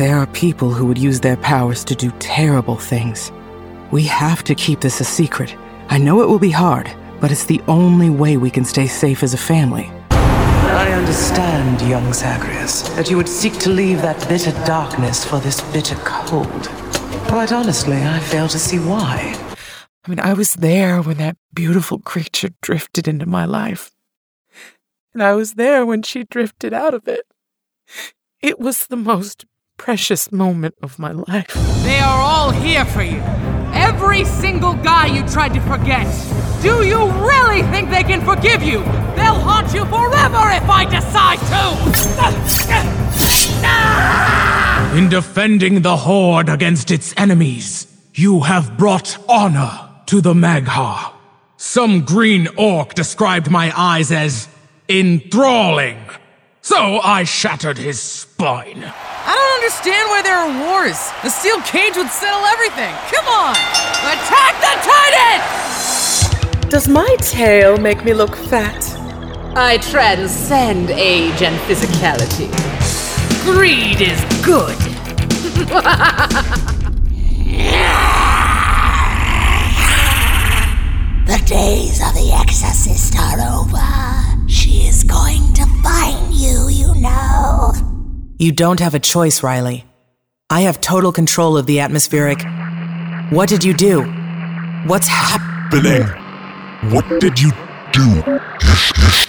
There are people who would use their powers to do terrible things. We have to keep this a secret. I know it will be hard, but it's the only way we can stay safe as a family. I understand, young Zagreus, that you would seek to leave that bitter darkness for this bitter cold. Quite honestly, I fail to see why. I was there when that beautiful creature drifted into my life. And I was there when she drifted out of it. It was the most precious moment of my life. They are all here for you. Every single guy you tried to forget. Do you really think they can forgive you? They'll haunt you forever if I decide to! In defending the Horde against its enemies, you have brought honor to the Mag'har. Some green orc described my eyes as enthralling, so I shattered his spine. I don't understand why there are wars. The steel cage would settle everything. Come on! Attack the Titan! Does my tail make me look fat? I transcend age and physicality. Greed is good. The days of the Exorcist are over. She is going to find you, you know. You don't have a choice, Riley. I have total control of the atmospheric. What did you do? What's happening? What did you do?